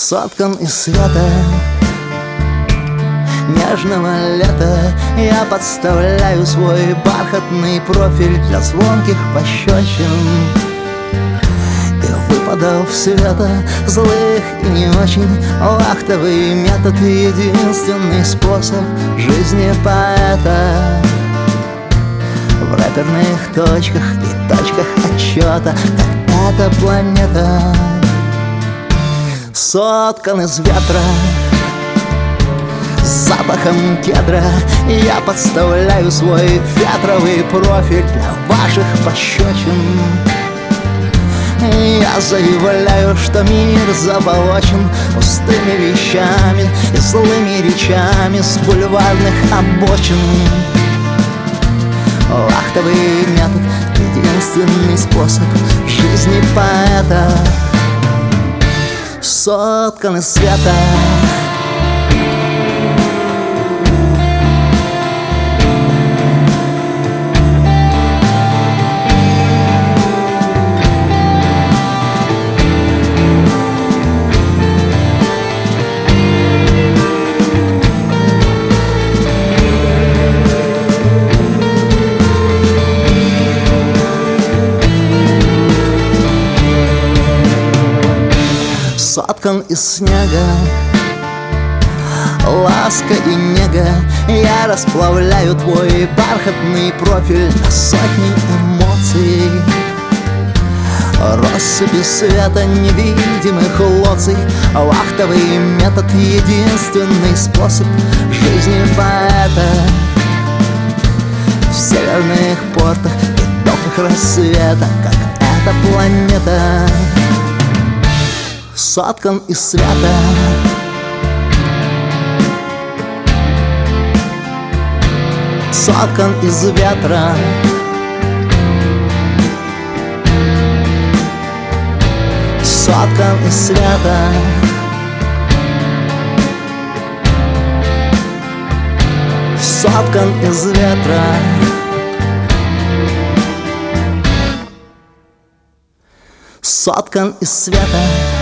Соткан из света нежного лета, я подставляю свой бархатный профиль для звонких пощечин и выпадов света, злых и не очень. Вахтовый метод — единственный способ жизни поэта. В рэперных точках и точках отчета, как эта планета. Соткан из ветра, с запахом кедра, я подставляю свой ветровый профиль для ваших пощечин. Я заявляю, что мир заболочен пустыми вещами и злыми речами с бульварных обочин. Вахтовый метод — единственный способ жизни поэта. Соткан из света. Соткан из снега, ласка и нега, я расплавляю твой бархатный профиль на сотни эмоций. Россыпи света невидимых лоций. Вахтовый метод — единственный способ жизни поэта. В северных портах и доках рассвета, как эта планета. Соткан из света. Соткан из ветра. Соткан из света. Соткан из ветра. Соткан из света.